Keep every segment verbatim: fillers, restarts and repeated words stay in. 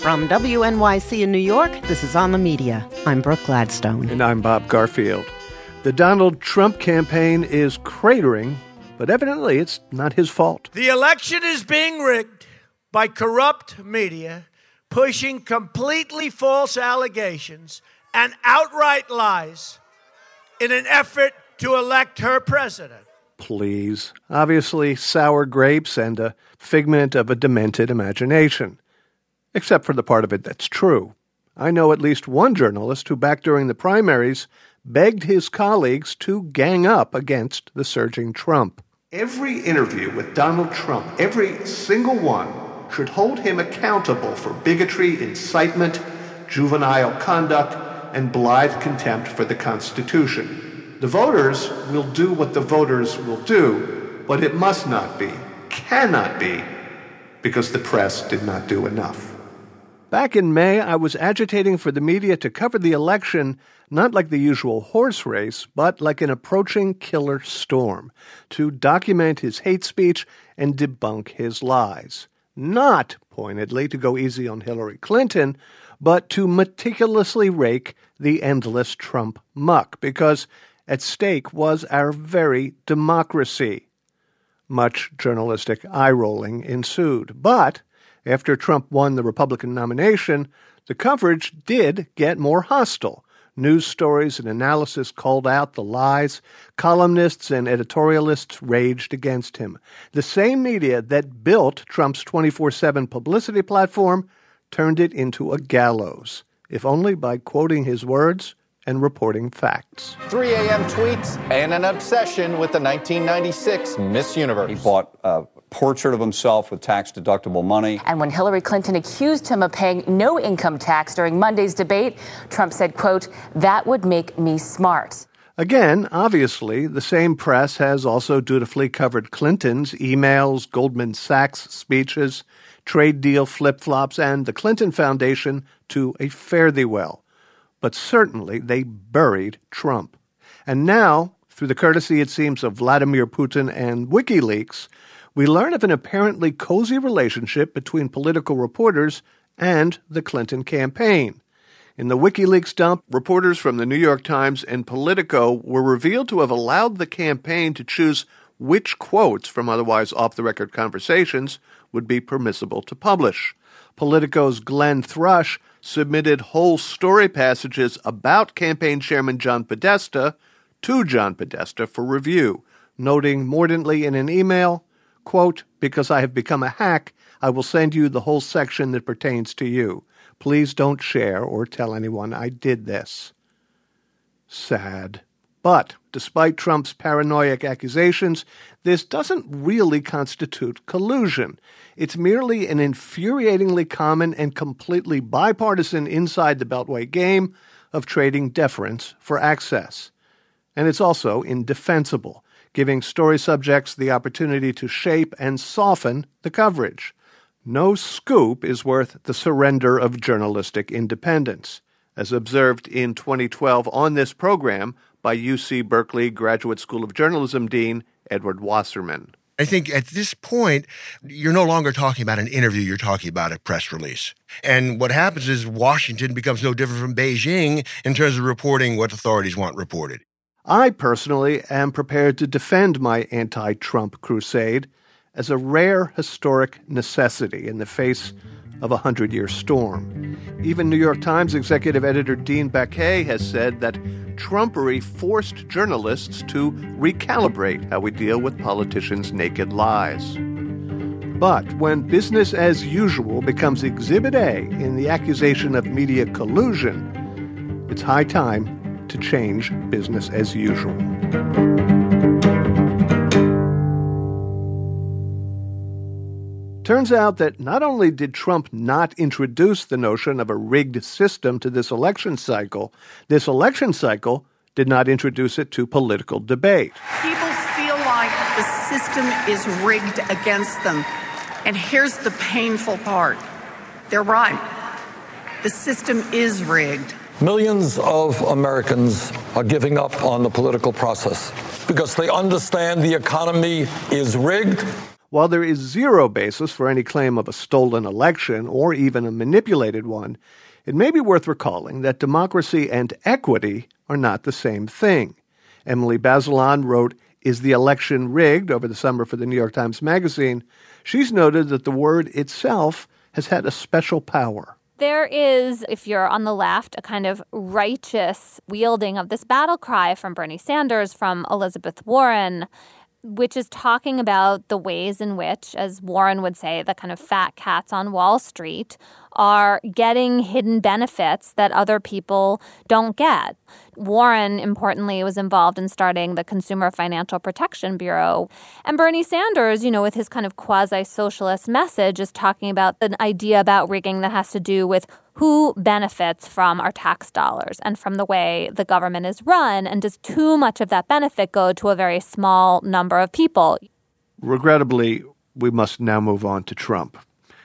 From W N Y C in New York, this is On the Media. I'm Brooke Gladstone. And I'm Bob Garfield. The Donald Trump campaign is cratering, but evidently it's not his fault. The election is being rigged by corrupt media, pushing completely false allegations and outright lies in an effort to elect her president. Please. Obviously, sour grapes and a figment of a demented imagination. Except for the part of it that's true. I know at least one journalist who, back during the primaries, begged his colleagues to gang up against the surging Trump. Every interview with Donald Trump, every single one, should hold him accountable for bigotry, incitement, juvenile conduct, and blithe contempt for the Constitution. The voters will do what the voters will do, but it must not be, cannot be, because the press did not do enough. Back in May, I was agitating for the media to cover the election not like the usual horse race, but like an approaching killer storm, to document his hate speech and debunk his lies. Not, pointedly, to go easy on Hillary Clinton, but to meticulously rake the endless Trump muck, because at stake was our very democracy. Much journalistic eye-rolling ensued, but after Trump won the Republican nomination, the coverage did get more hostile. News stories and analysis called out the lies. Columnists and editorialists raged against him. The same media that built Trump's twenty-four seven publicity platform turned it into a gallows, if only by quoting his words and reporting facts. three a.m. tweets and an obsession with the nineteen ninety-six Miss Universe. He bought a portrait of himself with tax-deductible money. And when Hillary Clinton accused him of paying no income tax during Monday's debate, Trump said, quote, "That would make me smart." Again, obviously, the same press has also dutifully covered Clinton's emails, Goldman Sachs speeches, trade deal flip-flops, and the Clinton Foundation to a fare-thee-well. But certainly they buried Trump. And now, through the courtesy, it seems, of Vladimir Putin and WikiLeaks, we learn of an apparently cozy relationship between political reporters and the Clinton campaign. In the WikiLeaks dump, reporters from the New York Times and Politico were revealed to have allowed the campaign to choose which quotes from otherwise off-the-record conversations would be permissible to publish. Politico's Glenn Thrush submitted whole story passages about campaign chairman John Podesta to John Podesta for review, noting mordantly in an email, quote, "Because I have become a hack, I will send you the whole section that pertains to you. Please don't share or tell anyone I did this." Sad. But despite Trump's paranoid accusations, this doesn't really constitute collusion. It's merely an infuriatingly common and completely bipartisan inside the Beltway game of trading deference for access. And it's also indefensible, giving story subjects the opportunity to shape and soften the coverage. No scoop is worth the surrender of journalistic independence, as observed in twenty twelve on this program by U C Berkeley Graduate School of Journalism Dean Edward Wasserman. I think at this point, you're no longer talking about an interview, you're talking about a press release. And what happens is Washington becomes no different from Beijing in terms of reporting what authorities want reported. I personally am prepared to defend my anti-Trump crusade as a rare historic necessity in the face of a hundred-year storm. Even New York Times executive editor Dean Baquet has said that Trumpery forced journalists to recalibrate how we deal with politicians' naked lies. But when business as usual becomes Exhibit A in the accusation of media collusion, it's high time to change business as usual. Turns out that not only did Trump not introduce the notion of a rigged system to this election cycle, this election cycle did not introduce it to political debate. People feel like the system is rigged against them. And here's the painful part. They're right. The system is rigged. Millions of Americans are giving up on the political process because they understand the economy is rigged. While there is zero basis for any claim of a stolen election or even a manipulated one, it may be worth recalling that democracy and equity are not the same thing. Emily Bazelon wrote, "Is the election rigged?" over the summer for the New York Times Magazine. She's noted that the word itself has had a special power. There is, if you're on the left, a kind of righteous wielding of this battle cry from Bernie Sanders, from Elizabeth Warren, which is talking about the ways in which, as Warren would say, the kind of fat cats on Wall Street are getting hidden benefits that other people don't get. Warren, importantly, was involved in starting the Consumer Financial Protection Bureau. And Bernie Sanders, you know, with his kind of quasi-socialist message, is talking about an idea about rigging that has to do with who benefits from our tax dollars and from the way the government is run, and does too much of that benefit go to a very small number of people? Regrettably, we must now move on to Trump.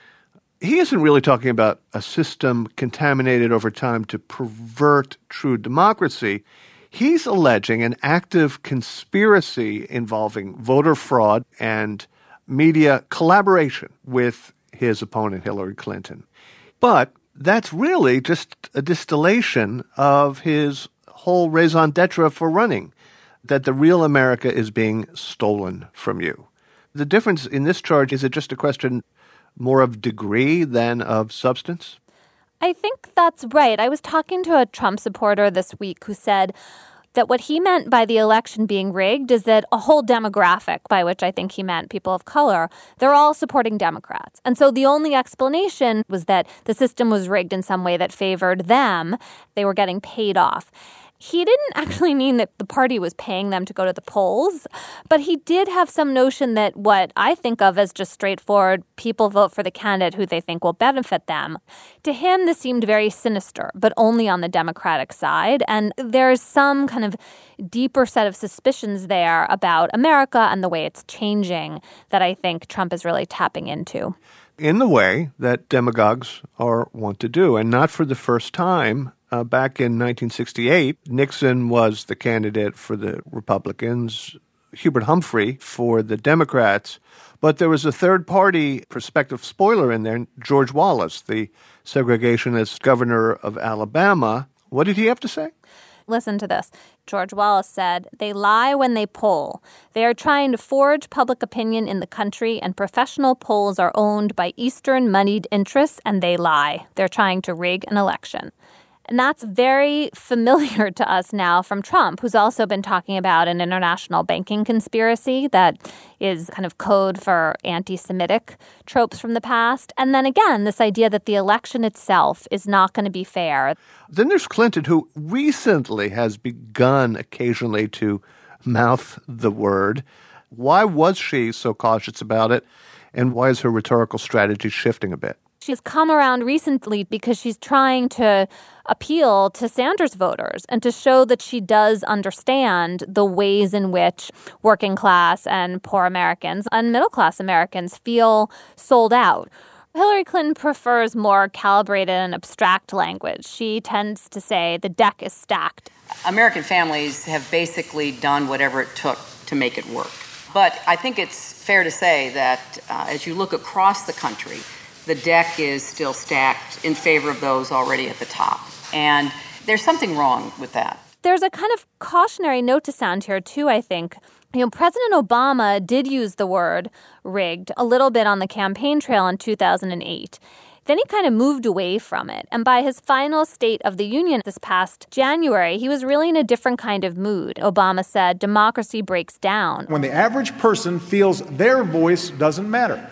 He isn't really talking about a system contaminated over time to pervert true democracy. He's alleging an active conspiracy involving voter fraud and media collaboration with his opponent, Hillary Clinton. But that's really just a distillation of his whole raison d'etre for running, that the real America is being stolen from you. The difference in this charge, is it just a question more of degree than of substance? I think that's right. I was talking to a Trump supporter this week who said that what he meant by the election being rigged is that a whole demographic, by which I think he meant people of color, they're all supporting Democrats. And so the only explanation was that the system was rigged in some way that favored them. They were getting paid off. He didn't actually mean that the party was paying them to go to the polls, but he did have some notion that what I think of as just straightforward, people vote for the candidate who they think will benefit them. To him, this seemed very sinister, but only on the Democratic side. And there's some kind of deeper set of suspicions there about America and the way it's changing that I think Trump is really tapping into. In the way that demagogues are wont to do, and not for the first time. Uh, back in nineteen sixty-eight, Nixon was the candidate for the Republicans, Hubert Humphrey for the Democrats. But there was a third-party prospective spoiler in there, George Wallace, the segregationist governor of Alabama. What did he have to say? Listen to this. George Wallace said, "They lie when they poll. They are trying to forge public opinion in the country, and professional polls are owned by Eastern moneyed interests, and they lie. They're trying to rig an election." And that's very familiar to us now from Trump, who's also been talking about an international banking conspiracy that is kind of code for anti-Semitic tropes from the past. And then again, this idea that the election itself is not going to be fair. Then there's Clinton, who recently has begun occasionally to mouth the word. Why was she so cautious about it? And why is her rhetorical strategy shifting a bit? She's come around recently because she's trying to appeal to Sanders voters and to show that she does understand the ways in which working class and poor Americans and middle class Americans feel sold out. Hillary Clinton prefers more calibrated and abstract language. She tends to say the deck is stacked. American families have basically done whatever it took to make it work. But I think it's fair to say that uh, as you look across the country, the deck is still stacked in favor of those already at the top. And there's something wrong with that. There's a kind of cautionary note to sound here, too, I think. You know, President Obama did use the word rigged a little bit on the campaign trail in two thousand eight. Then he kind of moved away from it. And by his final State of the Union this past January, he was really in a different kind of mood. Obama said, democracy breaks down. When the average person feels their voice doesn't matter,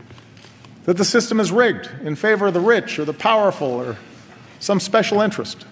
that the system is rigged in favor of the rich or the powerful or some special interest.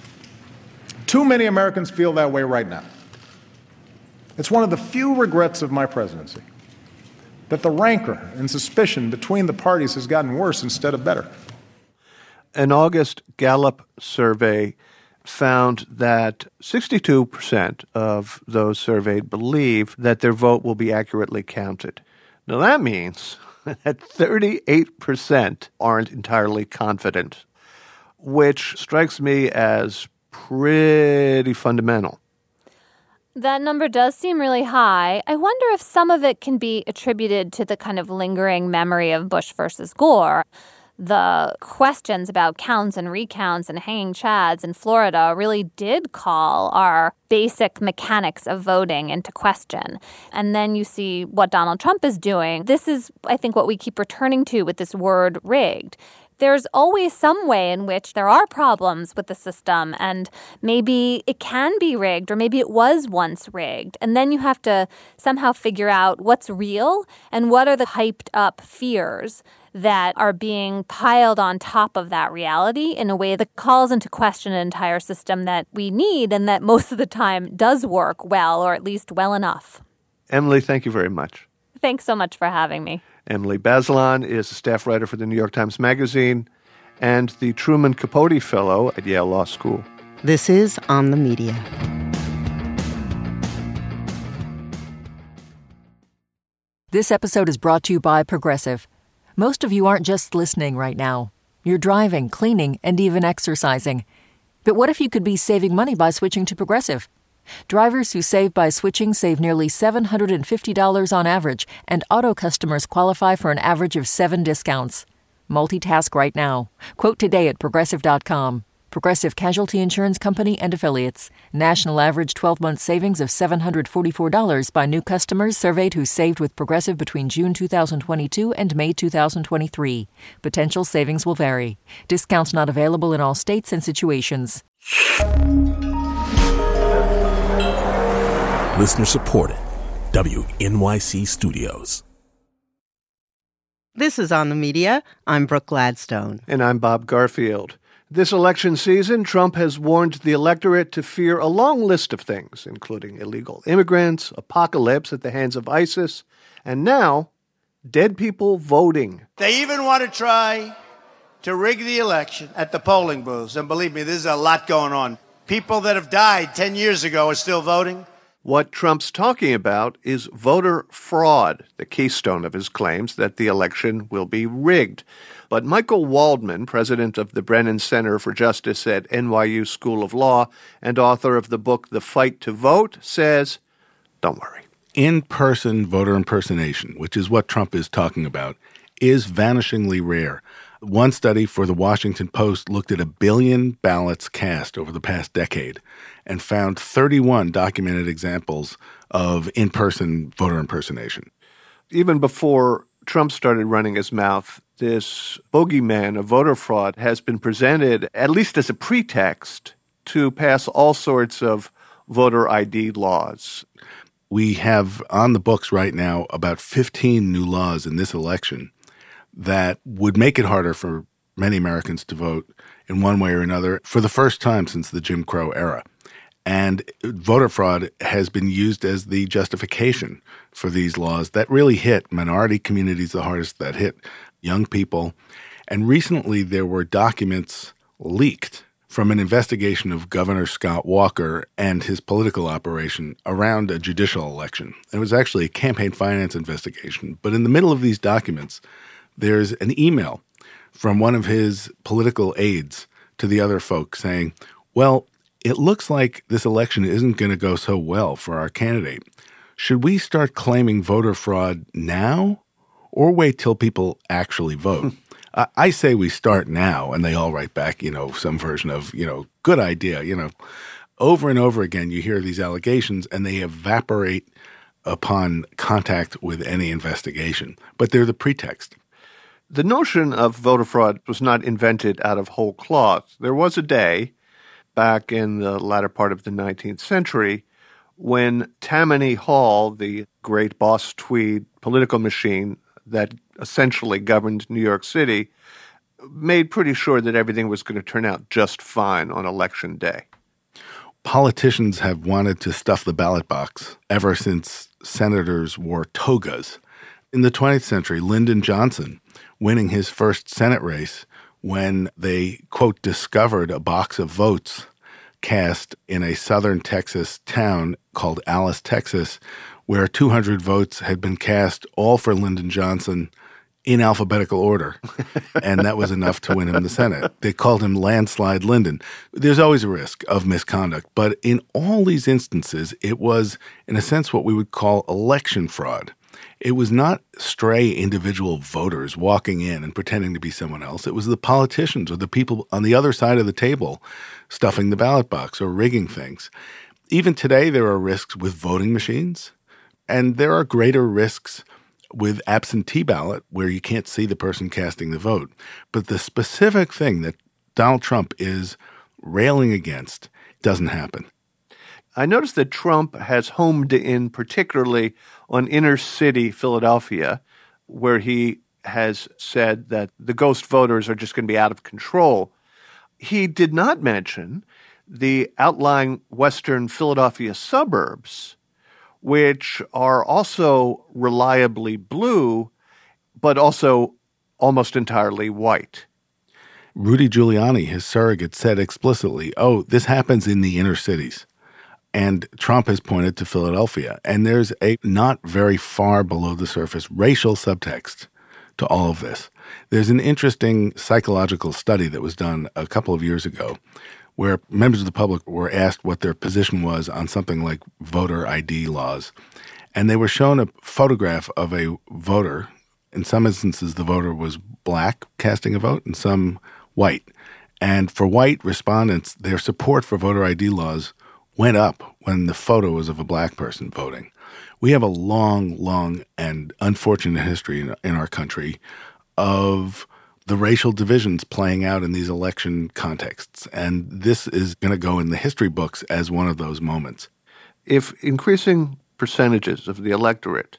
Too many Americans feel that way right now. It's one of the few regrets of my presidency that the rancor and suspicion between the parties has gotten worse instead of better. An August Gallup survey found that sixty-two percent of those surveyed believe that their vote will be accurately counted. Now that means that thirty-eight percent aren't entirely confident, which strikes me as pretty fundamental. That number does seem really high. I wonder if some of it can be attributed to the kind of lingering memory of Bush versus Gore. The questions about counts and recounts and hanging chads in Florida really did call our basic mechanics of voting into question. And then you see what Donald Trump is doing. This is, I think, what we keep returning to with this word rigged. There's always some way in which there are problems with the system, and maybe it can be rigged, or maybe it was once rigged. And then you have to somehow figure out what's real and what are the hyped up fears that are being piled on top of that reality in a way that calls into question an entire system that we need and that most of the time does work well, or at least well enough. Emily, thank you very much. Thanks so much for having me. Emily Bazelon is a staff writer for the New York Times Magazine and the Truman Capote Fellow at Yale Law School. This is On the Media. This episode is brought to you by Progressive. Most of you aren't just listening right now. You're driving, cleaning, and even exercising. But what if you could be saving money by switching to Progressive? Drivers who save by switching save nearly seven hundred fifty dollars on average, and auto customers qualify for an average of seven discounts. Multitask right now. Quote today at Progressive dot com. Progressive Casualty Insurance Company and Affiliates. National average twelve-month savings of seven hundred forty-four dollars by new customers surveyed who saved with Progressive between June two thousand twenty-two and May two thousand twenty-three. Potential savings will vary. Discounts not available in all states and situations. Listener supported. W N Y C Studios. This is On the Media. I'm Brooke Gladstone. And I'm Bob Garfield. This election season, Trump has warned the electorate to fear a long list of things, including illegal immigrants, apocalypse at the hands of ISIS, and now, dead people voting. They even want to try to rig the election at the polling booths. And believe me, there's a lot going on. People that have died ten years ago are still voting. What Trump's talking about is voter fraud, the keystone of his claims that the election will be rigged. But Michael Waldman, president of the Brennan Center for Justice at N Y U School of Law and author of the book The Fight to Vote, says, don't worry. In-person voter impersonation, which is what Trump is talking about, is vanishingly rare. One study for the Washington Post looked at a billion ballots cast over the past decade and found thirty-one documented examples of in-person voter impersonation. Even before Trump started running his mouth, this bogeyman of voter fraud has been presented, at least as a pretext, to pass all sorts of voter I D laws. We have on the books right now about fifteen new laws in this election that would make it harder for many Americans to vote in one way or another for the first time since the Jim Crow era. And voter fraud has been used as the justification for these laws that really hit minority communities the hardest, that hit young people. And recently there were documents leaked from an investigation of Governor Scott Walker and his political operation around a judicial election. It was actually a campaign finance investigation. But in the middle of these documents, there's an email from one of his political aides to the other folks saying, well, it looks like this election isn't going to go so well for our candidate. Should we start claiming voter fraud now or wait till people actually vote? I, I say we start now, and they all write back, you know, some version of, you know, good idea, you know. Over and over again, you hear these allegations, and they evaporate upon contact with any investigation. But they're the pretext. The notion of voter fraud was not invented out of whole cloth. There was a day back in the latter part of the nineteenth century when Tammany Hall, the great Boss Tweed political machine that essentially governed New York City, made pretty sure that everything was going to turn out just fine on Election Day. Politicians have wanted to stuff the ballot box ever since senators wore togas. In the twentieth century, Lyndon Johnson, winning his first Senate race when they, quote, discovered a box of votes cast in a southern Texas town called Alice, Texas, where two hundred votes had been cast, all for Lyndon Johnson, in alphabetical order. And that was enough to win him the Senate. They called him Landslide Lyndon. There's always a risk of misconduct. But in all these instances, it was, in a sense, what we would call election fraud. It was not stray individual voters walking in and pretending to be someone else. It was the politicians or the people on the other side of the table stuffing the ballot box or rigging things. Even today, there are risks with voting machines, and there are greater risks with absentee ballot where you can't see the person casting the vote. But the specific thing that Donald Trump is railing against doesn't happen. I noticed that Trump has homed in particularly on inner city Philadelphia, where he has said that the ghost voters are just going to be out of control. He did not mention the outlying western Philadelphia suburbs, which are also reliably blue, but also almost entirely white. Rudy Giuliani, his surrogate, said explicitly, oh, this happens in the inner cities. And Trump has pointed to Philadelphia. And there's a not very far below the surface racial subtext to all of this. There's an interesting psychological study that was done a couple of years ago where members of the public were asked what their position was on something like voter I D laws. And they were shown a photograph of a voter. In some instances, the voter was black casting a vote, and some white. And for white respondents, their support for voter I D laws went up when the photo was of a black person voting. We have a long, long and unfortunate history in, in our country of the racial divisions playing out in these election contexts. And this is going to go in the history books as one of those moments. If increasing percentages of the electorate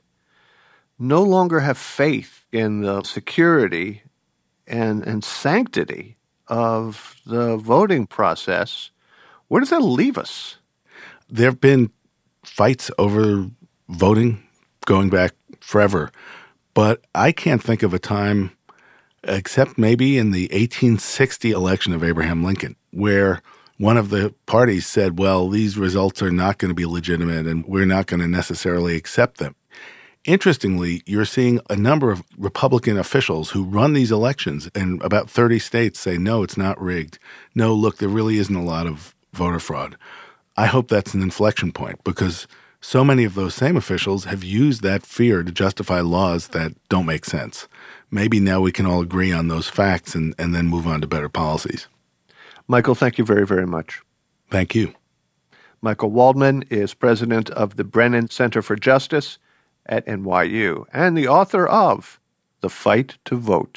no longer have faith in the security and, and sanctity of the voting process, where does that leave us? There have been fights over voting going back forever, but I can't think of a time, except maybe in the eighteen sixty election of Abraham Lincoln, where one of the parties said, well, these results are not going to be legitimate and we're not going to necessarily accept them. Interestingly, you're seeing a number of Republican officials who run these elections in about thirty states say, no, it's not rigged. No, look, there really isn't a lot of voter fraud. I hope that's an inflection point because so many of those same officials have used that fear to justify laws that don't make sense. Maybe now we can all agree on those facts and, and then move on to better policies. Michael, thank you very, very much. Thank you. Michael Waldman is president of the Brennan Center for Justice at N Y U and the author of The Fight to Vote.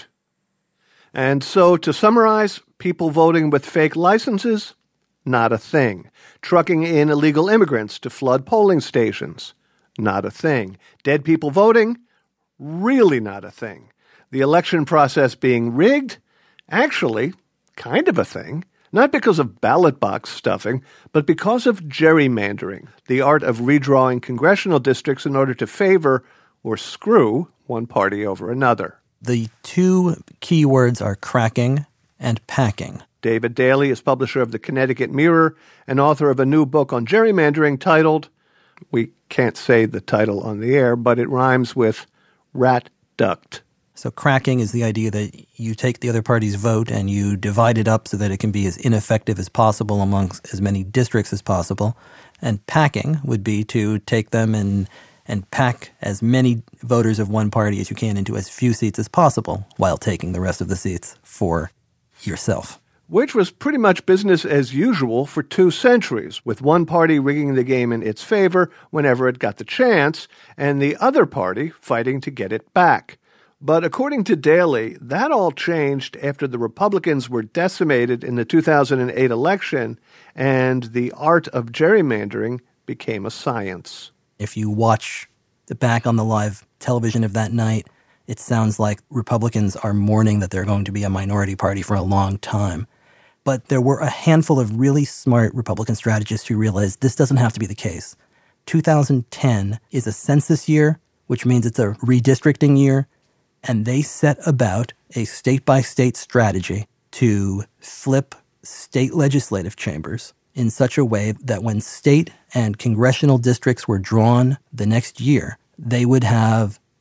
And so to summarize, people voting with fake licenses, not a thing. Trucking in illegal immigrants to flood polling stations, not a thing. Dead people voting, really not a thing. The election process being rigged, actually kind of a thing. Not because of ballot box stuffing, but because of gerrymandering, the art of redrawing congressional districts in order to favor or screw one party over another. The two key words are cracking and packing. David Daley is publisher of the Connecticut Mirror and author of a new book on gerrymandering titled, we can't say the title on the air, but it rhymes with rat duct. So cracking is the idea that you take the other party's vote and you divide it up so that it can be as ineffective as possible amongst as many districts as possible. And packing would be to take them and and pack as many voters of one party as you can into as few seats as possible while taking the rest of the seats for yourself. Which was pretty much business as usual for two centuries, with one party rigging the game in its favor whenever it got the chance, and the other party fighting to get it back. But according to Daley, that all changed after the Republicans were decimated in the two thousand eight election, and the art of gerrymandering became a science. If you watch the back on the live television of that night, it sounds like Republicans are mourning that they're going to be a minority party for a long time. But there were a handful of really smart Republican strategists who realized this doesn't have to be the case. two thousand ten is a census year, which means it's a redistricting year, and they set about a state-by-state strategy to flip state legislative chambers in such a way that when state and congressional districts were drawn the next year, they would have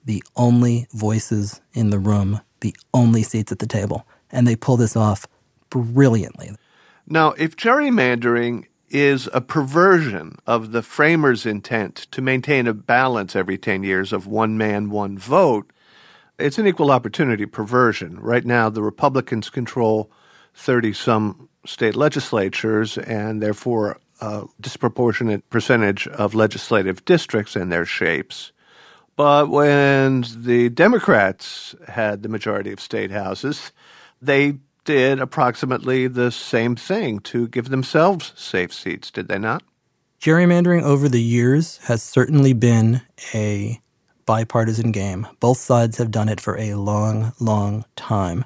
the only voices in the room, the only seats at the table. And they pull this off brilliantly. Now, if gerrymandering is a perversion of the framers' intent to maintain a balance every ten years of one man, one vote, it's an equal opportunity perversion. Right now, the Republicans control thirty-some state legislatures and therefore a disproportionate percentage of legislative districts and their shapes. But when the Democrats had the majority of state houses, they did approximately the same thing to give themselves safe seats, did they not? Gerrymandering over the years has certainly been a bipartisan game. Both sides have done it for a long, long time.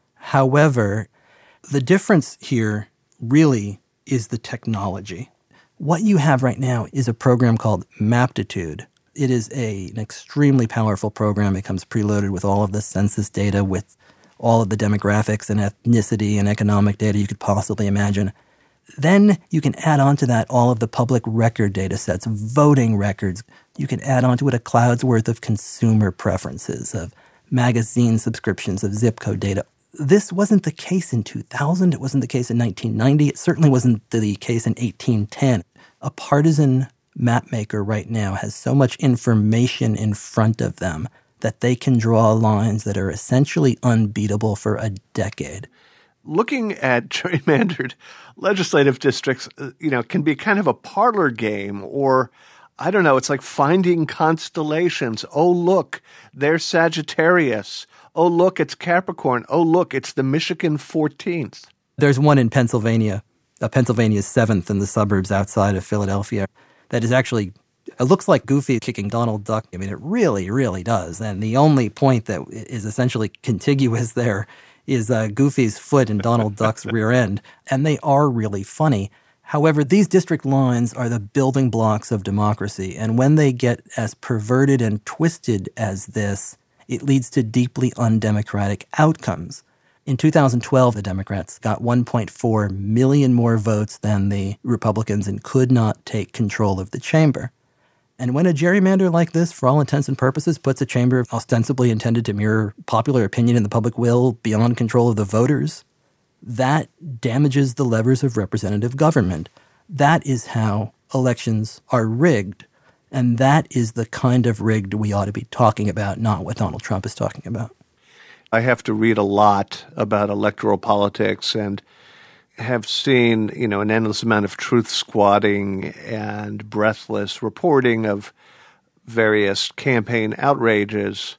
However, the difference here really is the technology. What you have right now is a program called Maptitude. It is a, an extremely powerful program. It comes preloaded with all of the census data, with all of the demographics and ethnicity and economic data you could possibly imagine. Then you can add on to that all of the public record data sets, voting records. You can add on to it a cloud's worth of consumer preferences, of magazine subscriptions, of zip code data. This wasn't the case in two thousand. It wasn't the case in nineteen ninety. It certainly wasn't the case in eighteen ten. A partisan mapmaker right now has so much information in front of them that they can draw lines that are essentially unbeatable for a decade. Looking at gerrymandered legislative districts, you know, can be kind of a parlor game, or I don't know, it's like finding constellations. Oh, look, there's Sagittarius. Oh, look, it's Capricorn. Oh, look, it's the Michigan fourteenth. There's one in Pennsylvania, uh, Pennsylvania's seventh in the suburbs outside of Philadelphia, that is actually, it looks like Goofy kicking Donald Duck. I mean, it really, really does. And the only point that is essentially contiguous there is uh, Goofy's foot in Donald Duck's rear end. And they are really funny. However, these district lines are the building blocks of democracy. And when they get as perverted and twisted as this, it leads to deeply undemocratic outcomes. In two thousand twelve, the Democrats got one point four million more votes than the Republicans and could not take control of the chamber. And when a gerrymander like this, for all intents and purposes, puts a chamber ostensibly intended to mirror popular opinion and the public will beyond control of the voters, that damages the levers of representative government. That is how elections are rigged. And that is the kind of rigged we ought to be talking about, not what Donald Trump is talking about. I have to read a lot about electoral politics and have seen, you know, an endless amount of truth squatting and breathless reporting of various campaign outrages.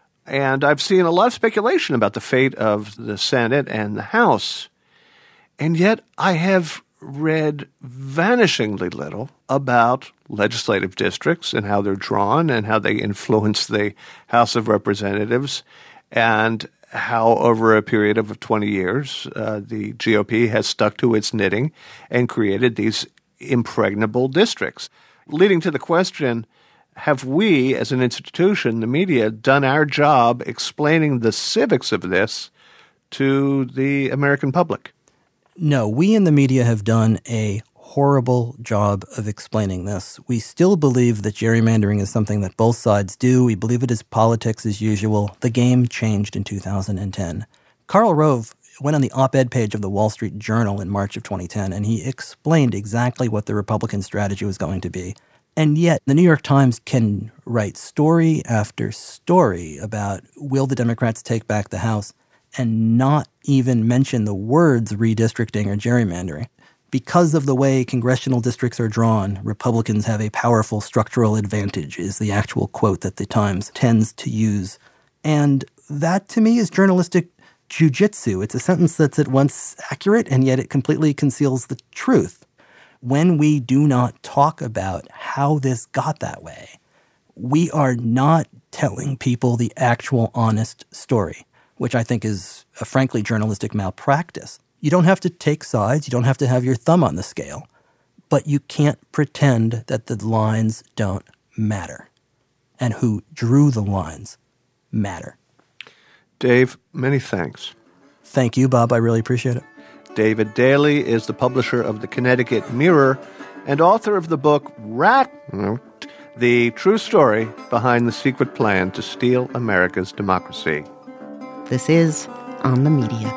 And I've seen a lot of speculation about the fate of the Senate and the House. And yet I have read vanishingly little about legislative districts and how they're drawn and how they influence the House of Representatives, and how over a period of twenty years uh, the G O P has stuck to its knitting and created these impregnable districts. Leading to the question, have we as an institution, the media, done our job explaining the civics of this to the American public? No, we in the media have done a horrible job of explaining this. We still believe that gerrymandering is something that both sides do. We believe it is politics as usual. The game changed in two thousand ten. Karl Rove went on the op-ed page of the Wall Street Journal in March of twenty ten, and he explained exactly what the Republican strategy was going to be. And yet, the New York Times can write story after story about will the Democrats take back the House and not even mention the words redistricting or gerrymandering. Because of the way congressional districts are drawn, Republicans have a powerful structural advantage, is the actual quote that the Times tends to use. And that, to me, is journalistic jujitsu. It's a sentence that's at once accurate, and yet it completely conceals the truth. When we do not talk about how this got that way, we are not telling people the actual honest story, which I think is a frankly journalistic malpractice. You don't have to take sides. You don't have to have your thumb on the scale. But you can't pretend that the lines don't matter. And who drew the lines matter. Dave, many thanks. Thank you, Bob. I really appreciate it. David Daley is the publisher of the Connecticut Mirror and author of the book Rat... the true story behind the secret plan to steal America's democracy. This is On the Media.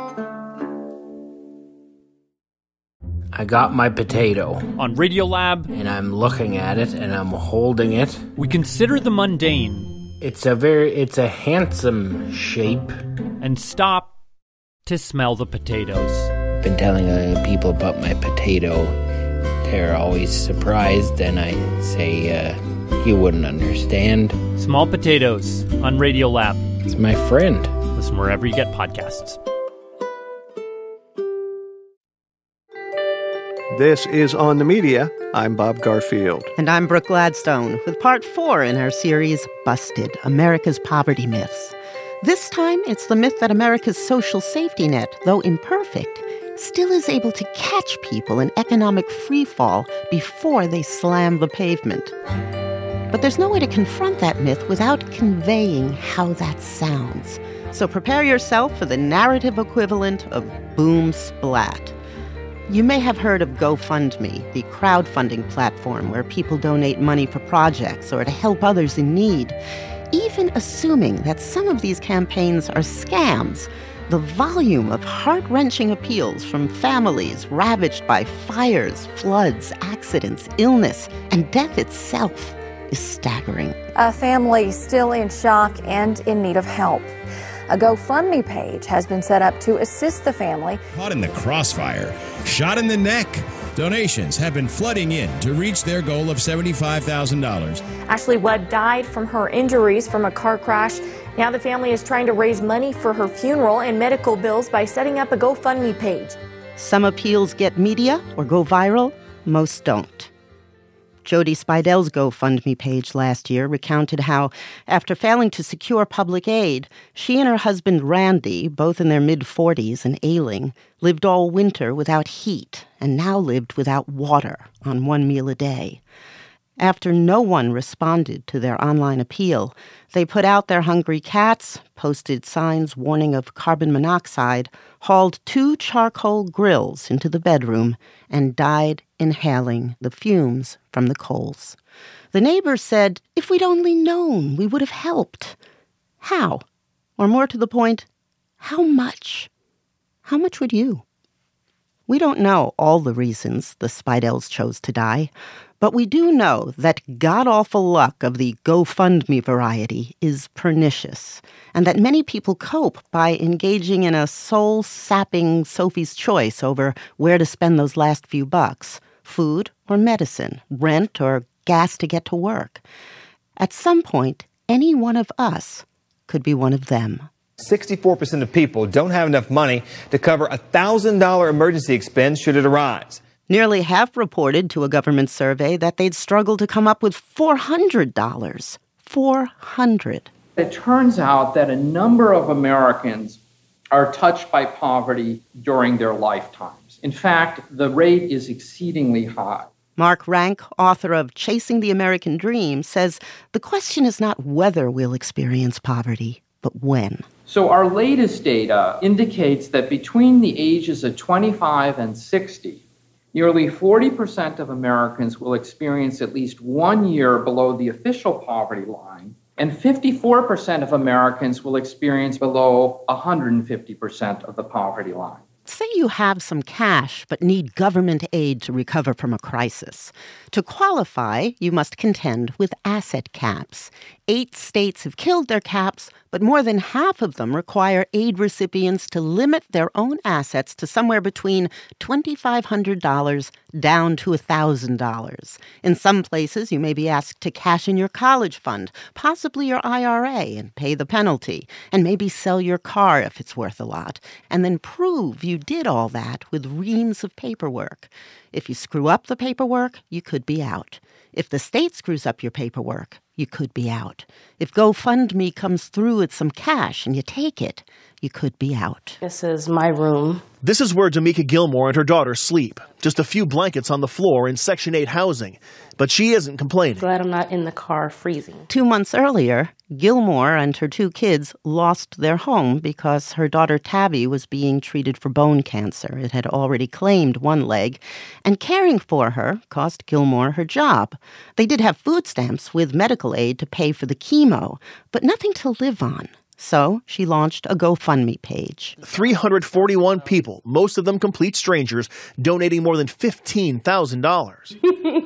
I got my potato. On Radiolab. And I'm looking at it, and I'm holding it. We consider the mundane. It's a very, it's a handsome shape. And stop to smell the potatoes. I've been telling uh, people about my potato. They're always surprised, and I say, uh, you wouldn't understand. Small Potatoes on Radiolab. It's my friend. Listen wherever you get podcasts. This is On the Media. I'm Bob Garfield. And I'm Brooke Gladstone with part four in our series, Busted, America's Poverty Myths. This time, it's the myth that America's social safety net, though imperfect, still is able to catch people in economic freefall before they slam the pavement. But there's no way to confront that myth without conveying how that sounds. So prepare yourself for the narrative equivalent of boom splat. You may have heard of GoFundMe, the crowdfunding platform where people donate money for projects or to help others in need. Even assuming that some of these campaigns are scams, the volume of heart-wrenching appeals from families ravaged by fires, floods, accidents, illness, and death itself is staggering. A family still in shock and in need of help. A GoFundMe page has been set up to assist the family. Caught in the crossfire, shot in the neck. Donations have been flooding in to reach their goal of seventy-five thousand dollars. Ashley Webb died from her injuries from a car crash. Now the family is trying to raise money for her funeral and medical bills by setting up a GoFundMe page. Some appeals get media or go viral, most don't. Jody Spidell's GoFundMe page last year recounted how, after failing to secure public aid, she and her husband Randy, both in their mid-forties and ailing, lived all winter without heat and now lived without water on one meal a day. After no one responded to their online appeal, they put out their hungry cats, posted signs warning of carbon monoxide, hauled two charcoal grills into the bedroom, and died inhaling the fumes from the coals. The neighbors said, if we'd only known, we would have helped. How? Or more to the point, how much? How much would you? We don't know all the reasons the Spidells chose to die, but we do know that god-awful luck of the GoFundMe variety is pernicious, and that many people cope by engaging in a soul-sapping Sophie's choice over where to spend those last few bucks, food or medicine, rent or gas to get to work. At some point, any one of us could be one of them. sixty-four percent of people don't have enough money to cover a one thousand dollars emergency expense should it arise. Nearly half reported to a government survey that they'd struggle to come up with four hundred dollars. four hundred dollars. It turns out that a number of Americans are touched by poverty during their lifetimes. In fact, the rate is exceedingly high. Mark Rank, author of Chasing the American Dream, says the question is not whether we'll experience poverty, but when. So our latest data indicates that between the ages of twenty-five and sixty, nearly forty percent of Americans will experience at least one year below the official poverty line, and fifty-four percent of Americans will experience below one hundred fifty percent of the poverty line. Say you have some cash but need government aid to recover from a crisis. To qualify, you must contend with asset caps. Eight states have killed their caps, but more than half of them require aid recipients to limit their own assets to somewhere between two thousand five hundred dollars down to one thousand dollars. In some places, you may be asked to cash in your college fund, possibly your I R A, and pay the penalty, and maybe sell your car if it's worth a lot, and then prove you did all that with reams of paperwork. If you screw up the paperwork, you could be out. If the state screws up your paperwork, you could be out. If GoFundMe comes through with some cash and you take it, you could be out. This is my room. This is where Damika Gilmore and her daughter sleep. Just a few blankets on the floor in Section eight housing. But she isn't complaining. Glad I'm not in the car freezing. Two months earlier, Gilmore and her two kids lost their home because her daughter Tabby was being treated for bone cancer. It had already claimed one leg, and caring for her cost Gilmore her job. They did have food stamps with medical aid to pay for the chemo, but nothing to live on. So she launched a GoFundMe page. three hundred forty-one people, most of them complete strangers, donating more than fifteen thousand dollars.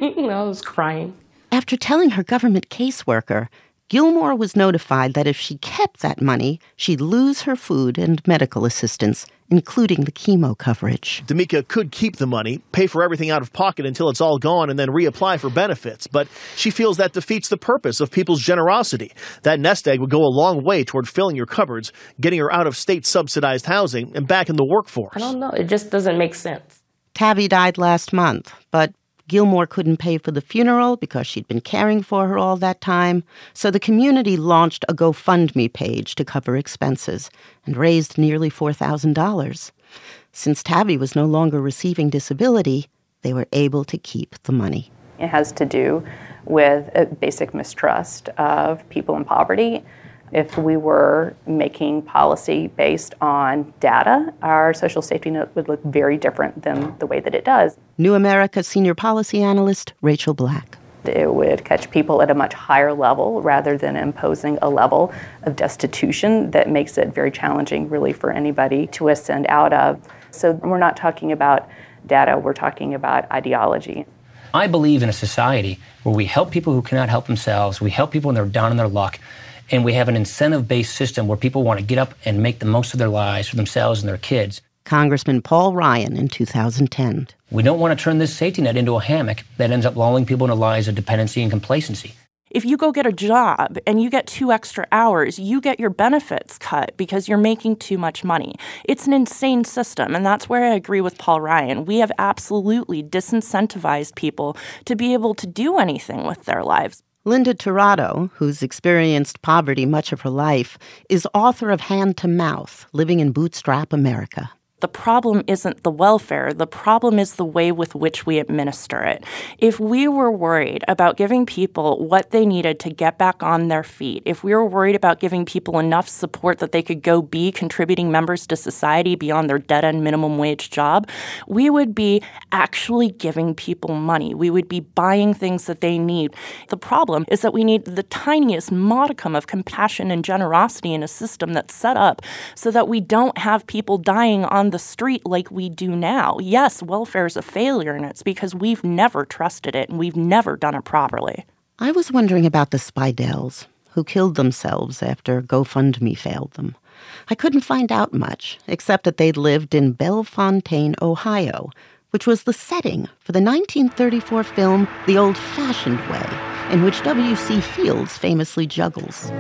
I was crying. After telling her government caseworker, Gilmore was notified that if she kept that money, she'd lose her food and medical assistance, including the chemo coverage. Damika could keep the money, pay for everything out of pocket until it's all gone, and then reapply for benefits. But she feels that defeats the purpose of people's generosity. That nest egg would go a long way toward filling your cupboards, getting her out of state subsidized housing, and back in the workforce. I don't know. It just doesn't make sense. Tabby died last month, but Gilmore couldn't pay for the funeral because she'd been caring for her all that time, so the community launched a GoFundMe page to cover expenses and raised nearly four thousand dollars. Since Tabby was no longer receiving disability, they were able to keep the money. It has to do with a basic mistrust of people in poverty. If we were making policy based on data, our social safety net would look very different than the way that it does. New America senior policy analyst Rachel Black. It would catch people at a much higher level rather than imposing a level of destitution that makes it very challenging really for anybody to ascend out of. So we're not talking about data, we're talking about ideology. I believe in a society where we help people who cannot help themselves, we help people when they're down on their luck, and we have an incentive-based system where people want to get up and make the most of their lives for themselves and their kids. Congressman Paul Ryan in two thousand ten. We don't want to turn this safety net into a hammock that ends up lulling people into lives of dependency and complacency. If you go get a job and you get two extra hours, you get your benefits cut because you're making too much money. It's an insane system, and that's where I agree with Paul Ryan. We have absolutely disincentivized people to be able to do anything with their lives. Linda Tirado, who's experienced poverty much of her life, is author of Hand to Mouth, Living in Bootstrap America. The problem isn't the welfare. The problem is the way with which we administer it. If we were worried about giving people what they needed to get back on their feet, if we were worried about giving people enough support that they could go be contributing members to society beyond their dead-end minimum wage job, we would be actually giving people money. We would be buying things that they need. The problem is that we need the tiniest modicum of compassion and generosity in a system that's set up so that we don't have people dying on the street like we do now. Yes, welfare is a failure, and it's because we've never trusted it and we've never done it properly. I was wondering about the Spidells, who killed themselves after GoFundMe failed them. I couldn't find out much, except that they'd lived in Bellefontaine, Ohio, which was the setting for the nineteen thirty-four film The Old-Fashioned Way, in which W C Fields famously juggles.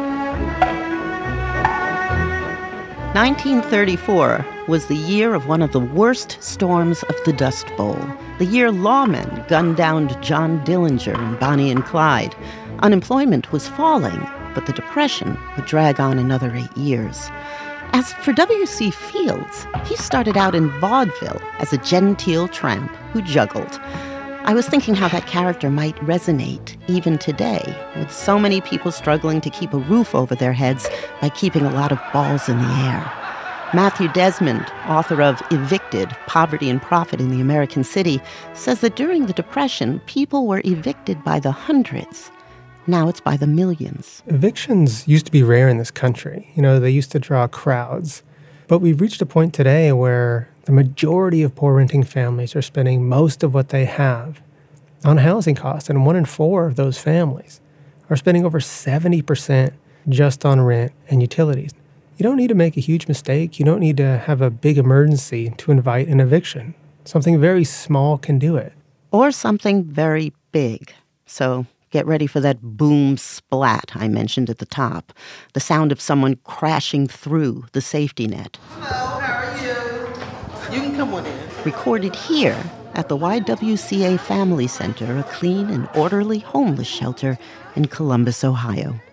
nineteen thirty-four was the year of one of the worst storms of the Dust Bowl, the year lawmen gunned down John Dillinger and Bonnie and Clyde. Unemployment was falling, but the Depression would drag on another eight years. As for W C Fields, he started out in vaudeville as a genteel tramp who juggled. I was thinking how that character might resonate even today, with so many people struggling to keep a roof over their heads by keeping a lot of balls in the air. Matthew Desmond, author of Evicted, Poverty and Profit in the American City, says that during the Depression, people were evicted by the hundreds. Now it's by the millions. Evictions used to be rare in this country. You know, they used to draw crowds. But we've reached a point today where the majority of poor renting families are spending most of what they have on housing costs, and one in four of those families are spending over seventy percent just on rent and utilities. You don't need to make a huge mistake. You don't need to have a big emergency to invite an eviction. Something very small can do it. Or something very big. So get ready for that boom splat I mentioned at the top, the sound of someone crashing through the safety net. Hello, how are you? You can come on in. Recorded here at the Y W C A Family Center, a clean and orderly homeless shelter in Columbus, Ohio.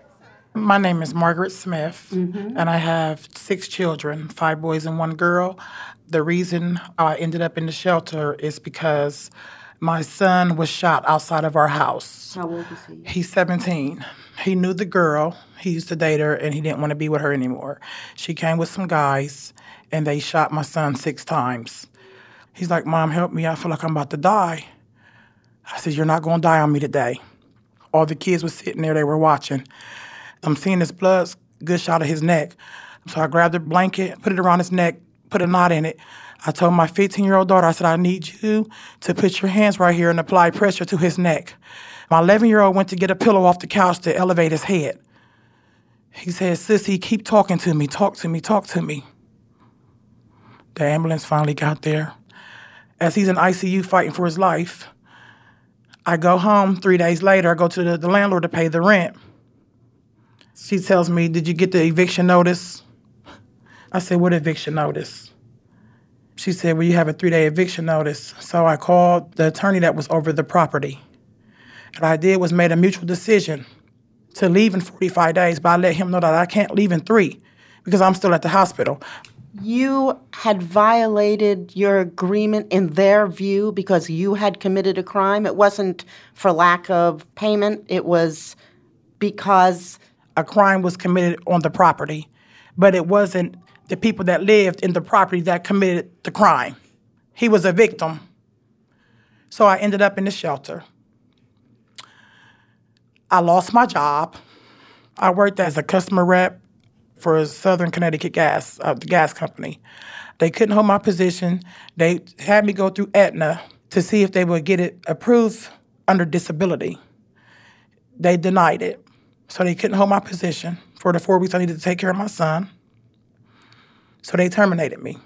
My name is Margaret Smith, Mm-hmm. and I have six children, five boys and one girl. The reason I ended up in the shelter is because my son was shot outside of our house. How old is he? He's seventeen. He knew the girl. He used to date her, and he didn't want to be with her anymore. She came with some guys, and they shot my son six times. He's like, Mom, help me. I feel like I'm about to die. I said, you're not going to die on me today. All the kids were sitting there. They were watching. I'm seeing this blood, good shot of his neck. So I grabbed a blanket, put it around his neck, put a knot in it. I told my fifteen-year-old daughter, I said, I need you to put your hands right here and apply pressure to his neck. My eleven-year-old went to get a pillow off the couch to elevate his head. He said, Sissy, keep talking to me, talk to me, talk to me. The ambulance finally got there. As he's in I C U fighting for his life, I go home three days later. I go to the, the landlord to pay the rent. She tells me, did you get the eviction notice? I said, what eviction notice? She said, well, you have a three-day eviction notice. So I called the attorney that was over the property. What I did was made a mutual decision to leave in forty-five days, but I let him know that I can't leave in three because I'm still at the hospital. You had violated your agreement in their view because you had committed a crime. It wasn't for lack of payment. It was because a crime was committed on the property, but it wasn't the people that lived in the property that committed the crime. He was a victim. So I ended up in the shelter. I lost my job. I worked as a customer rep for Southern Connecticut Gas, uh, the gas company. They couldn't hold my position. They had me go through Aetna to see if they would get it approved under disability. They denied it. So they couldn't hold my position for the four weeks I needed to take care of my son. So they terminated me.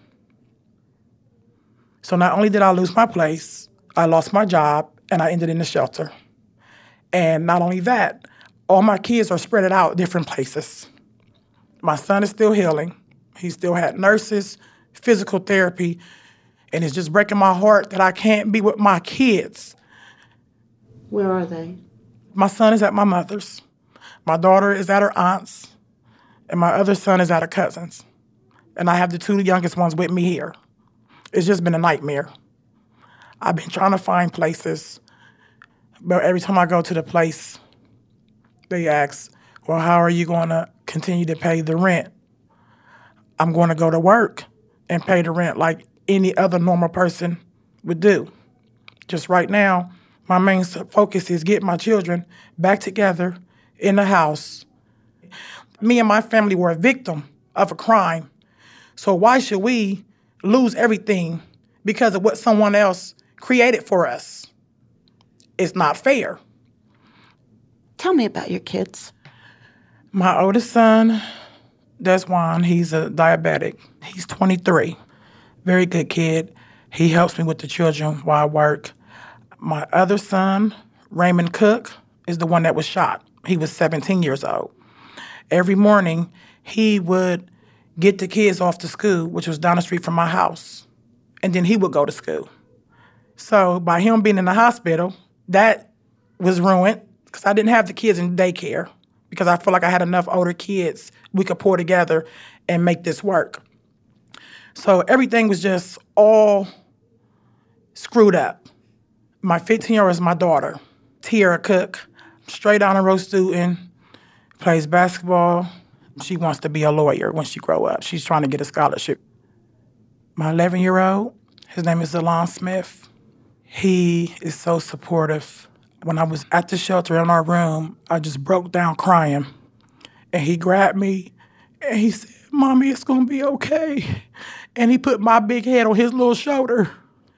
So not only did I lose my place, I lost my job, and I ended in the shelter. And not only that, all my kids are spread out different places. My son is still healing. He still had nurses, physical therapy, and it's just breaking my heart that I can't be with my kids. Where are they? My son is at my mother's. My daughter is at her aunt's, and my other son is at her cousin's. And I have the two youngest ones with me here. It's just been a nightmare. I've been trying to find places, but every time I go to the place, they ask, well, how are you going to continue to pay the rent? I'm going to go to work and pay the rent like any other normal person would do. Just right now, my main focus is getting my children back together in the house. Me and my family were a victim of a crime. So why should we lose everything because of what someone else created for us? It's not fair. Tell me about your kids. My oldest son, that's Juan. He's a diabetic. He's twenty-three. Very good kid. He helps me with the children while I work. My other son, Raymond Cook, is the one that was shot. He was seventeen years old. Every morning, he would get the kids off to school, which was down the street from my house, and then he would go to school. So by him being in the hospital, that was ruined because I didn't have the kids in daycare because I feel like I had enough older kids we could pour together and make this work. So everything was just all screwed up. My fifteen-year-old is my daughter, Tiara Cook, straight honor roll student, plays basketball. She wants to be a lawyer when she grow up. She's trying to get a scholarship. My eleven-year-old, his name is Alon Smith. He is so supportive. When I was at the shelter in our room, I just broke down crying. And he grabbed me and he said, Mommy, it's gonna be okay. And he put my big head on his little shoulder.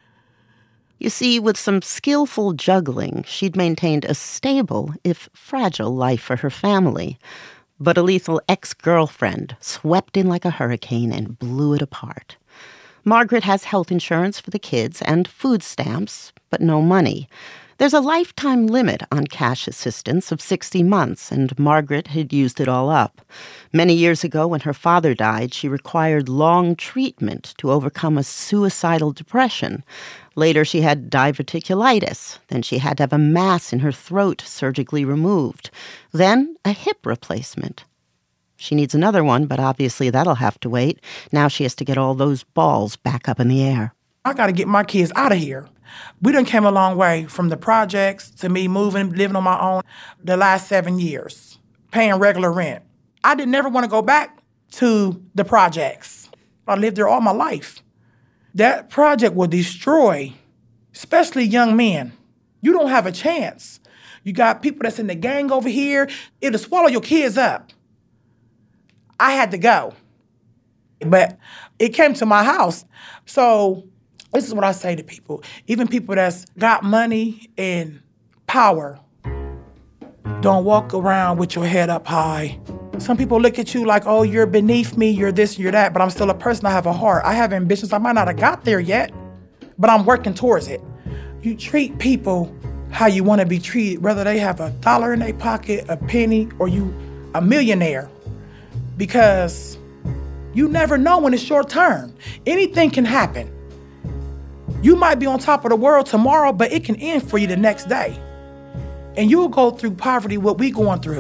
You see, with some skillful juggling, she'd maintained a stable, if fragile, life for her family. But a lethal ex-girlfriend swept in like a hurricane and blew it apart. Margaret has health insurance for the kids and food stamps, but no money. There's a lifetime limit on cash assistance of sixty months, and Margaret had used it all up. Many years ago, when her father died, she required long treatment to overcome a suicidal depression. Later, she had diverticulitis. Then she had to have a mass in her throat surgically removed. Then, a hip replacement. She needs another one, but obviously that'll have to wait. Now she has to get all those balls back up in the air. I got to get my kids out of here. We done came a long way from the projects to me moving, living on my own the last seven years, paying regular rent. I didn't never want to go back to the projects. I lived there all my life. That project will destroy, especially young men. You don't have a chance. You got people that's in the gang over here. It'll swallow your kids up. I had to go. But it came to my house. So this is what I say to people. Even people that's got money and power, don't walk around with your head up high. Some people look at you like, oh, you're beneath me, you're this, you're that, but I'm still a person. I have a heart. I have ambitions. I might not have got there yet, but I'm working towards it. You treat people how you want to be treated, whether they have a dollar in their pocket, a penny, or you a millionaire, because you never know when it's your turn. Anything can happen. You might be on top of the world tomorrow, but it can end for you the next day. And you'll go through poverty, what we going through.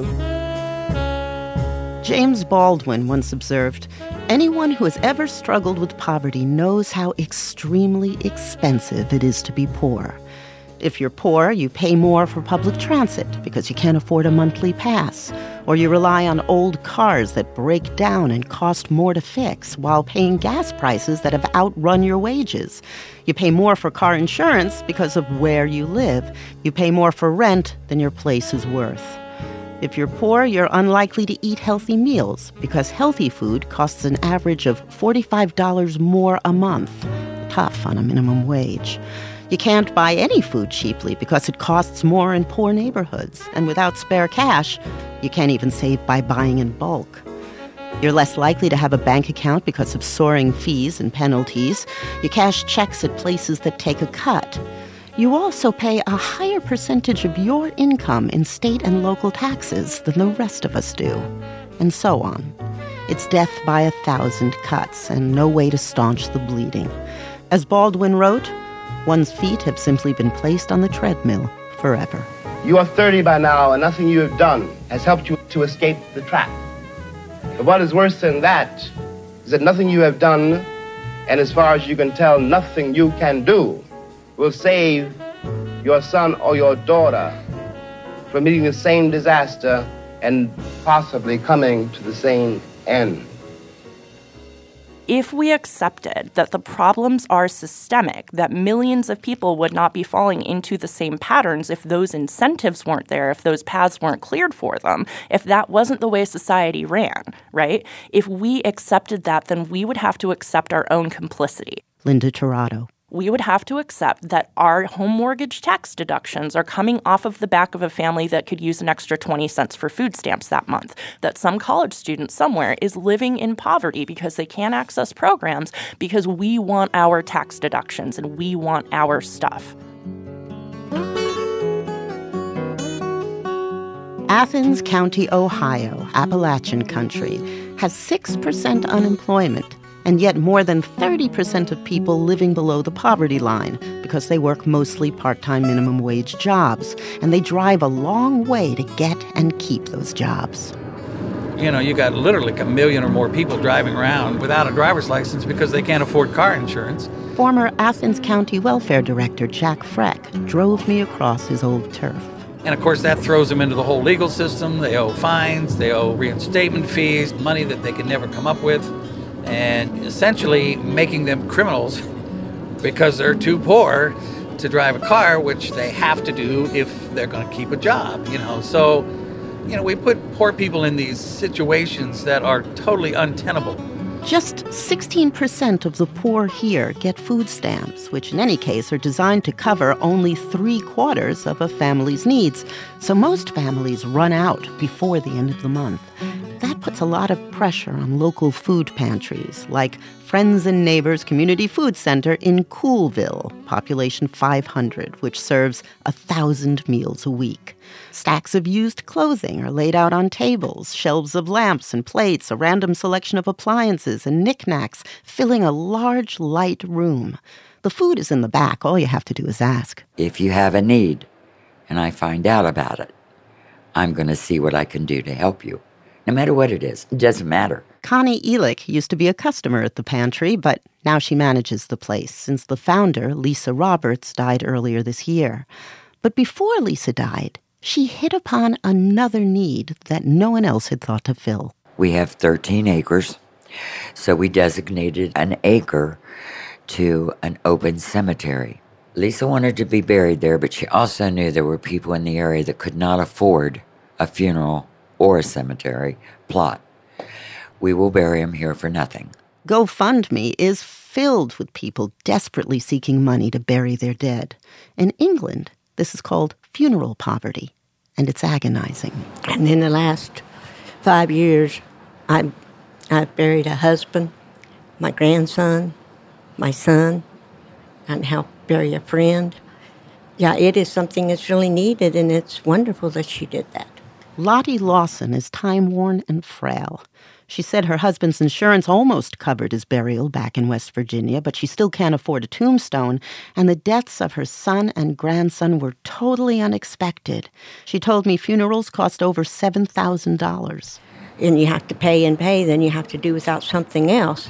James Baldwin once observed, anyone who has ever struggled with poverty knows how extremely expensive it is to be poor. If you're poor, you pay more for public transit because you can't afford a monthly pass, or you rely on old cars that break down and cost more to fix while paying gas prices that have outrun your wages. You pay more for car insurance because of where you live. You pay more for rent than your place is worth. If you're poor, you're unlikely to eat healthy meals because healthy food costs an average of forty-five dollars more a month. Tough on a minimum wage. You can't buy any food cheaply because it costs more in poor neighborhoods. And without spare cash, you can't even save by buying in bulk. You're less likely to have a bank account because of soaring fees and penalties. You cash checks at places that take a cut. You also pay a higher percentage of your income in state and local taxes than the rest of us do, and so on. It's death by a thousand cuts and no way to staunch the bleeding. As Baldwin wrote, one's feet have simply been placed on the treadmill forever. You are thirty by now, and nothing you have done has helped you to escape the trap. But what is worse than that is that nothing you have done, and as far as you can tell, nothing you can do, will save your son or your daughter from meeting the same disaster and possibly coming to the same end. If we accepted that the problems are systemic, that millions of people would not be falling into the same patterns if those incentives weren't there, if those paths weren't cleared for them, if that wasn't the way society ran, right? If we accepted that, then we would have to accept our own complicity. Linda Tirado. We would have to accept that our home mortgage tax deductions are coming off of the back of a family that could use an extra twenty cents for food stamps that month, that some college student somewhere is living in poverty because they can't access programs because we want our tax deductions and we want our stuff. Athens County, Ohio, Appalachian country, has six percent unemployment. And yet more than thirty percent of people living below the poverty line because they work mostly part-time minimum wage jobs, and they drive a long way to get and keep those jobs. You know, you got literally a million or more people driving around without a driver's license because they can't afford car insurance. Former Athens County Welfare Director Jack Freck drove me across his old turf. And of course, that throws them into the whole legal system. They owe fines, they owe reinstatement fees, money that they can never come up with, and essentially making them criminals because they're too poor to drive a car, which they have to do if they're going to keep a job, you know. So, you know, we put poor people in these situations that are totally untenable. Just sixteen percent of the poor here get food stamps, which in any case are designed to cover only three quarters of a family's needs. So most families run out before the end of the month. That puts a lot of pressure on local food pantries, like Friends and Neighbors Community Food Center in Coolville, population five hundred, which serves a thousand meals a week. Stacks of used clothing are laid out on tables, shelves of lamps and plates, a random selection of appliances and knickknacks filling a large, light room. The food is in the back. All you have to do is ask. If you have a need and I find out about it, I'm going to see what I can do to help you. No matter what it is, it doesn't matter. Connie Elick used to be a customer at the pantry, but now she manages the place since the founder, Lisa Roberts, died earlier this year. But before Lisa died, she hit upon another need that no one else had thought to fill. We have thirteen acres, so we designated an acre to an open cemetery. Lisa wanted to be buried there, but she also knew there were people in the area that could not afford a funeral or a cemetery plot. We will bury him here for nothing. GoFundMe is filled with people desperately seeking money to bury their dead. In England, this is called funeral poverty, and it's agonizing. And in the last five years, I I buried a husband, my grandson, my son, and helped bury a friend. Yeah, it is something that's really needed, and it's wonderful that she did that. Lottie Lawson is time-worn and frail. She said her husband's insurance almost covered his burial back in West Virginia, but she still can't afford a tombstone, and the deaths of her son and grandson were totally unexpected. She told me funerals cost over seven thousand dollars. And you have to pay and pay, then you have to do without something else.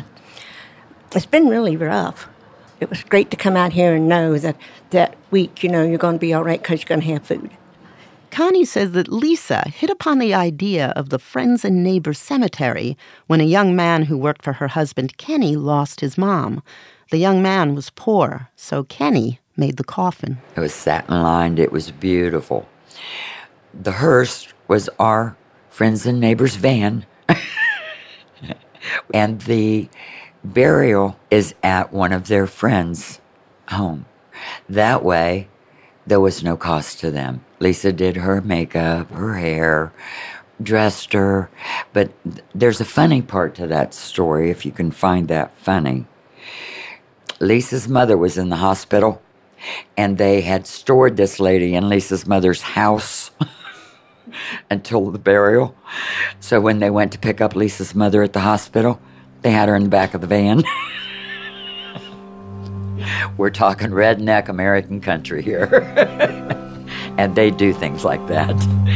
It's been really rough. It was great to come out here and know that that week, you know, you're going to be all right because you're going to have food. Connie says that Lisa hit upon the idea of the Friends and Neighbors Cemetery when a young man who worked for her husband, Kenny, lost his mom. The young man was poor, so Kenny made the coffin. It was satin-lined. It was beautiful. The hearse was our Friends and Neighbors van. And the burial is at one of their friends' home. That way, there was no cost to them. Lisa did her makeup, her hair, dressed her. But there's a funny part to that story, if you can find that funny. Lisa's mother was in the hospital, and they had stored this lady in Lisa's mother's house until the burial. So when they went to pick up Lisa's mother at the hospital, they had her in the back of the van. We're talking redneck American country here. And they do things like that.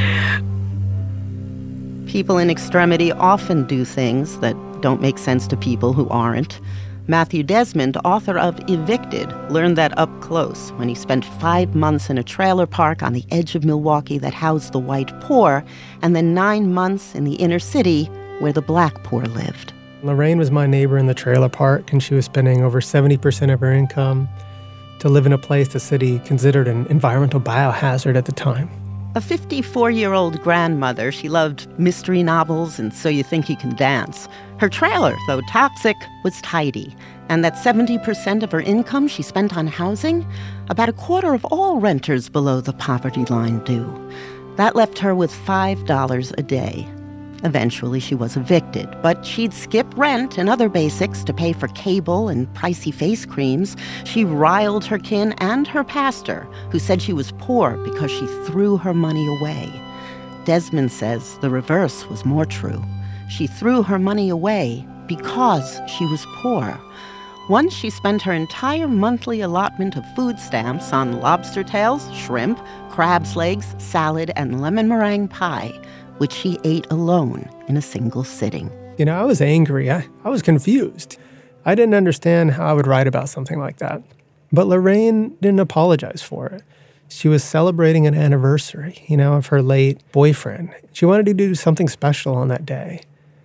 People in extremity often do things that don't make sense to people who aren't. Matthew Desmond, author of Evicted, learned that up close when he spent five months in a trailer park on the edge of Milwaukee that housed the white poor, and then nine months in the inner city where the black poor lived. Lorraine was my neighbor in the trailer park, and she was spending over seventy percent of her income to live in a place the city considered an environmental biohazard at the time. A fifty-four-year-old grandmother, she loved mystery novels and So You Think You Can Dance. Her trailer, though toxic, was tidy. And that seventy percent of her income she spent on housing, about a quarter of all renters below the poverty line do. That left her with five dollars a day. Eventually, she was evicted, but she'd skip rent and other basics to pay for cable and pricey face creams. She riled her kin and her pastor, who said she was poor because she threw her money away. Desmond says the reverse was more true. She threw her money away because she was poor. Once she spent her entire monthly allotment of food stamps on lobster tails, shrimp, crab's legs, salad, and lemon meringue pie, which she ate alone in a single sitting. You know, I was angry. I, I was confused. I didn't understand how I would write about something like that. But Lorraine didn't apologize for it. She was celebrating an anniversary, you know, of her late boyfriend. She wanted to do something special on that day.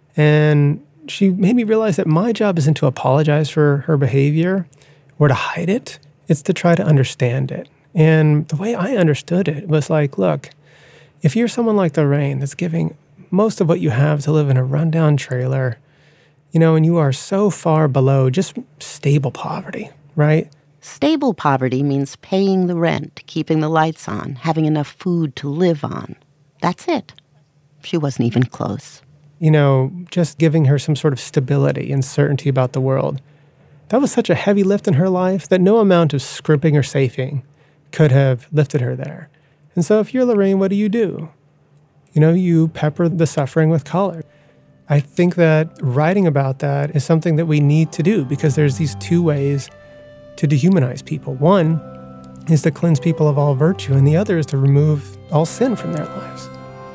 And she made me realize that my job isn't to apologize for her behavior or to hide it. It's to try to understand it. And the way I understood it was like, look, if you're someone like Lorraine that's giving most of what you have to live in a rundown trailer, you know, and you are so far below just stable poverty, right? Stable poverty means paying the rent, keeping the lights on, having enough food to live on. That's it. She wasn't even close. you know, just giving her some sort of stability and certainty about the world. That was such a heavy lift in her life that no amount of scrimping or saving could have lifted her there. And so if you're Lorraine, what do you do? You know, you pepper the suffering with color. I think that writing about that is something that we need to do because there's these two ways to dehumanize people. One is to cleanse people of all virtue, and the other is to remove all sin from their lives.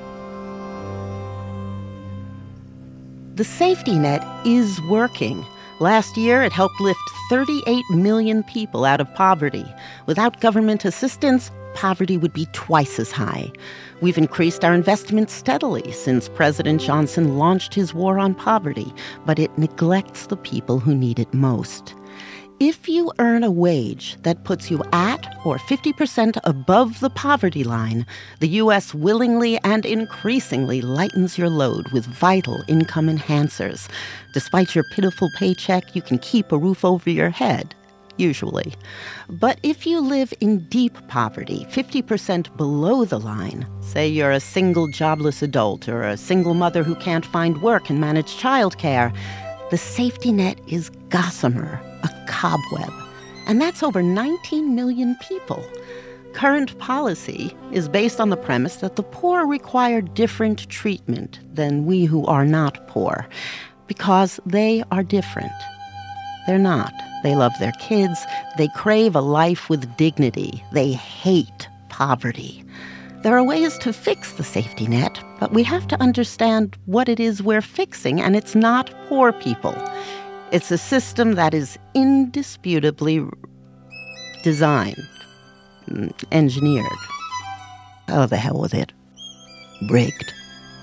The safety net is working. Last year, it helped lift thirty-eight million people out of poverty. Without government assistance, poverty would be twice as high. We've increased our investment steadily since President Johnson launched his war on poverty, but it neglects the people who need it most. If you earn a wage that puts you at or fifty percent above the poverty line, the U S willingly and increasingly lightens your load with vital income enhancers. Despite your pitiful paycheck, you can keep a roof over your head, usually. But if you live in deep poverty, fifty percent below the line, say you're a single jobless adult or a single mother who can't find work and manage childcare, the safety net is gossamer, a cobweb. And that's over nineteen million people. Current policy is based on the premise that the poor require different treatment than we who are not poor, because they are different. They're not. They love their kids. They crave a life with dignity. They hate poverty. There are ways to fix the safety net, but we have to understand what it is we're fixing, and it's not poor people. It's a system that is indisputably designed, engineered. Oh, the hell with it. Rigged.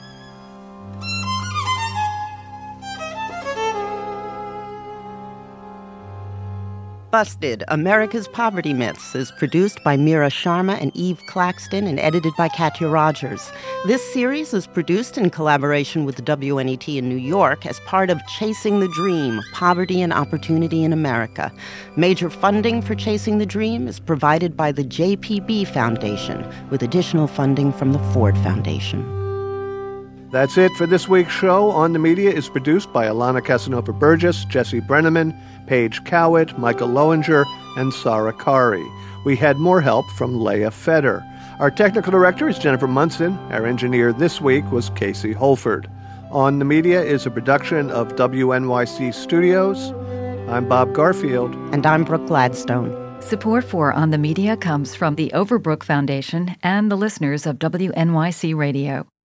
Busted, America's Poverty Myths is produced by Mira Sharma and Eve Claxton and edited by Katya Rogers. This series is produced in collaboration with the W N E T in New York as part of Chasing the Dream, Poverty and Opportunity in America. Major funding for Chasing the Dream is provided by the J P B Foundation, with additional funding from the Ford Foundation. That's it for this week's show. On the Media is produced by Alana Casanova Burgess, Jesse Brenneman, Paige Cowett, Michael Lowinger, and Sarah Kari. We had more help from Leah Feder. Our technical director is Jennifer Munson. Our engineer this week was Casey Holford. On the Media is a production of W N Y C Studios. I'm Bob Garfield. And I'm Brooke Gladstone. Support for On the Media comes from the Overbrook Foundation and the listeners of W N Y C Radio.